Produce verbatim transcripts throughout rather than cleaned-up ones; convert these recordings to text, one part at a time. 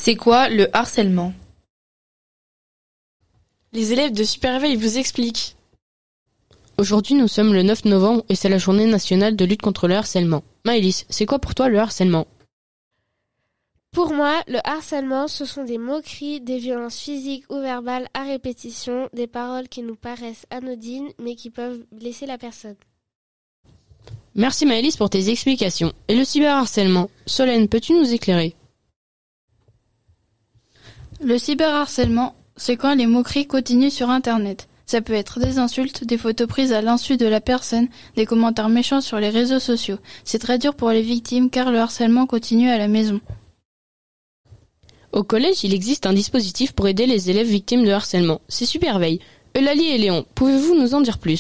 C'est quoi le harcèlement ? Les élèves de Superveille vous expliquent. Aujourd'hui, nous sommes le neuf novembre et c'est la journée nationale de lutte contre le harcèlement. Maëlys, c'est quoi pour toi le harcèlement ? Pour moi, le harcèlement, ce sont des moqueries, des violences physiques ou verbales à répétition, des paroles qui nous paraissent anodines mais qui peuvent blesser la personne. Merci Maëlys pour tes explications. Et le cyberharcèlement ? Solène, peux-tu nous éclairer ? Le cyberharcèlement, c'est quand les moqueries continuent sur Internet. Ça peut être des insultes, des photos prises à l'insu de la personne, des commentaires méchants sur les réseaux sociaux. C'est très dur pour les victimes car le harcèlement continue à la maison. Au collège, il existe un dispositif pour aider les élèves victimes de harcèlement. C'est Superveille. Eulalie et Léon, pouvez-vous nous en dire plus ?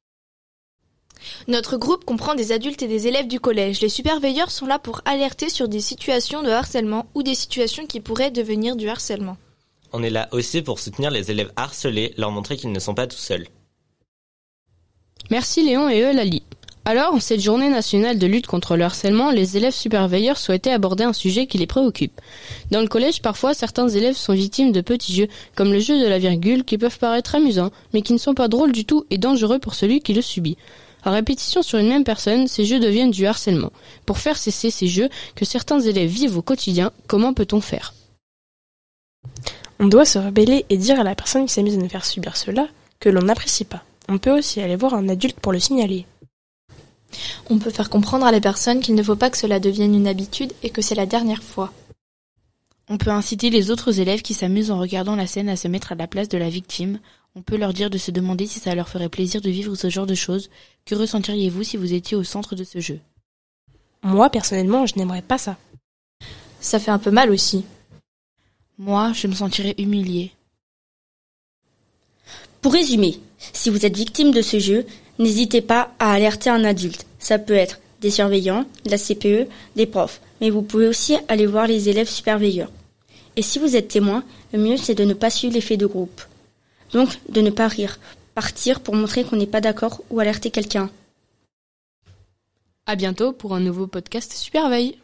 Notre groupe comprend des adultes et des élèves du collège. Les superveilleurs sont là pour alerter sur des situations de harcèlement ou des situations qui pourraient devenir du harcèlement. On est là aussi pour soutenir les élèves harcelés, leur montrer qu'ils ne sont pas tout seuls. Merci Léon et Eulalie. Alors, en cette journée nationale de lutte contre le harcèlement, les élèves superveilleurs souhaitaient aborder un sujet qui les préoccupe. Dans le collège, parfois, certains élèves sont victimes de petits jeux, comme le jeu de la virgule, qui peuvent paraître amusants, mais qui ne sont pas drôles du tout et dangereux pour celui qui le subit. À répétition sur une même personne, ces jeux deviennent du harcèlement. Pour faire cesser ces jeux que certains élèves vivent au quotidien, comment peut-on faire ? On doit se rebeller et dire à la personne qui s'amuse à nous faire subir cela que l'on n'apprécie pas. On peut aussi aller voir un adulte pour le signaler. On peut faire comprendre à la personne qu'il ne faut pas que cela devienne une habitude et que c'est la dernière fois. On peut inciter les autres élèves qui s'amusent en regardant la scène à se mettre à la place de la victime. On peut leur dire de se demander si ça leur ferait plaisir de vivre ce genre de choses. Que ressentiriez-vous si vous étiez au centre de ce jeu ? Moi, personnellement, je n'aimerais pas ça. Ça fait un peu mal aussi. Moi, je me sentirais humiliée. Pour résumer, si vous êtes victime de ce jeu, n'hésitez pas à alerter un adulte. Ça peut être des surveillants, la C P E, des profs, mais vous pouvez aussi aller voir les élèves superveilleurs. Et si vous êtes témoin, le mieux c'est de ne pas suivre l'effet de groupe. Donc, de ne pas rire, partir pour montrer qu'on n'est pas d'accord ou alerter quelqu'un. À bientôt pour un nouveau podcast Superveille.